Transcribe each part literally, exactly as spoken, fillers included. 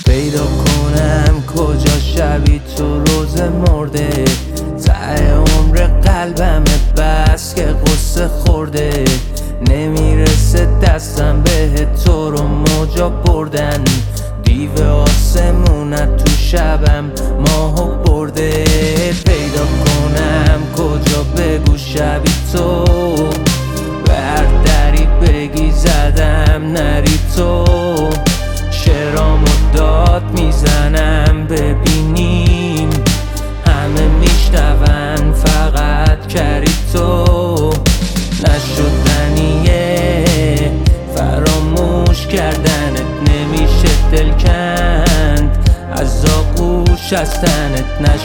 پیدا کنم کجا شبی تو روز مرده، ته عمر قلبم بس که قصه خورده، نمیرسه دستم به تو رو موجا بردن، دیو آسمونت تو شبم ماهو برده. پیدا کنم کجا بگو شبی تو، به هر دری بگی زدم نری تو، شعرامو داد میزنم ببینیم همه میشنون فقط کری تو، نشدنیه فراموش کردنت، نمیشه دل کند از آغوش از تنت،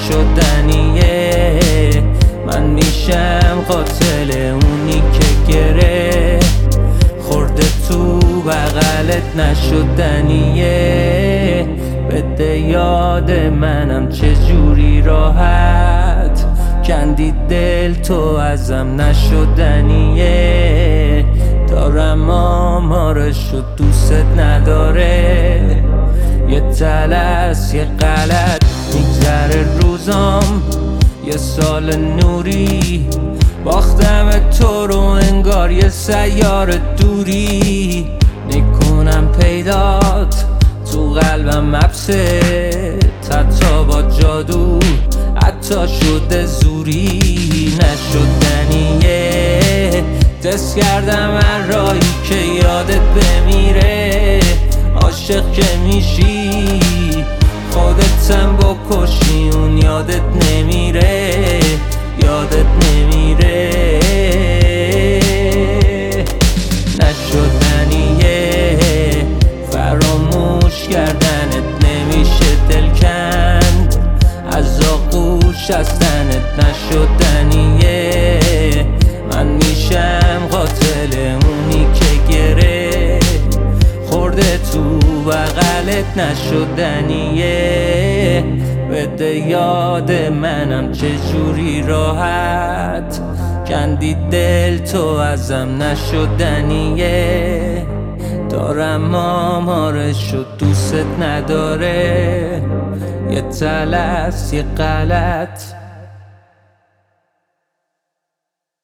نشدنیه من میشم قاتل اونی که گره خورده تو بغلت، نشدنیه بده یاد منم چجوری راحت کندی دل تو ازم، نشدنیه دارم آمارش و دوست نداره، یه تلس یه غلط میگذره روزام، یه سال نوری باختم تو رو انگار یه سیاره دوری، نکنم پیدات تو قلبم حبسه، حتی با جادو حتی شده زوری، نشدنیه دست کردم من رایی که یادت بمیره، عاشق که میشی خودتم بکشی اون یادت نمیره، یادت نمیره، نشدنیه فراموش کردنت، نمیشه دل کند از آغوش از تنت، نشدنیه من میشم قاتل اونی که گره خورده تو بغلت، نشدنیه بده یاد منم چجوری راحت کندی دل تو ازم، نشدنیه دارم آمارش و دوست نداره، یه تلس یه غلط